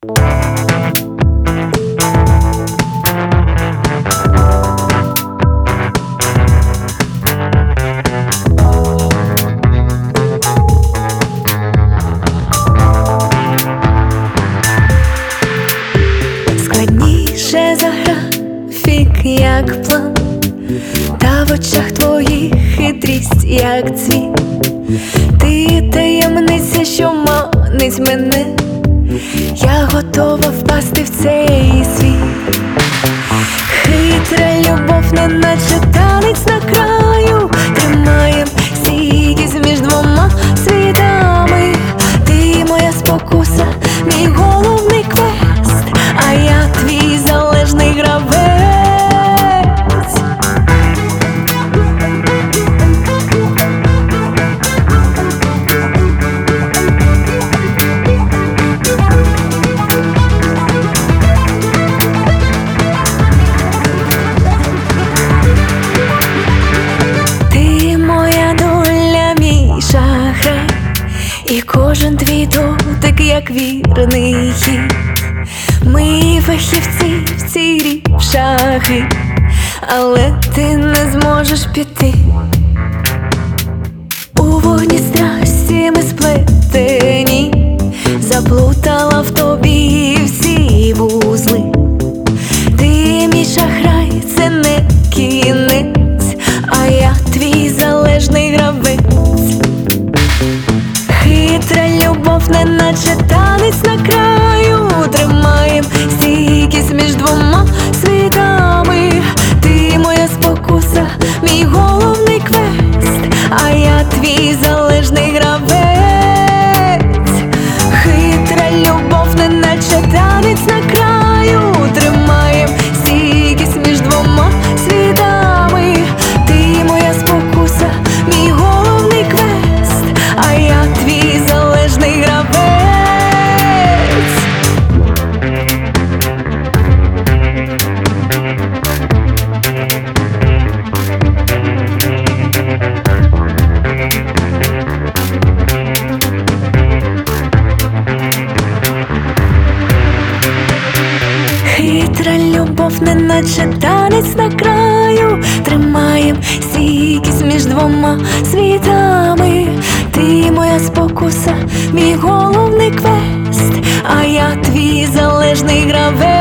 Складніше за графік, як план, та в очах твоїх хитрість, як цвіт. Ти таємниця, що манить мене, я готова впасти в цей світ. Хитра любов, неначе танець на краю, тримаєм стійкість між двома світами. Ти моя спокуса, мій головний квест, а я твій залежний гравець. І кожен твій дотик, як вірний хід. Ми фахівці в цій грі в шахи, але ти не зможеш піти. У вогні страсті ми сплетені, заплутала в тобі всі вузли. Ти мій шахрай, це не кінець, а я твій залежний гравець. Хитра любов, неначе танець на краю, тримаєм стійкість між двома світами. Ти моя спокуса, мій головний квест, а я твій залежний гравець. Хитра любов, неначе танець на краю, тримаєм стійкість між двома світами. Ти моя спокуса, мій головний квест, а я твій залежний гравець. Хитра любов, неначе танець на краю, тримаєм стійкість між двома світами. Ти моя спокуса, мій головний квест, а я твій залежний гравець.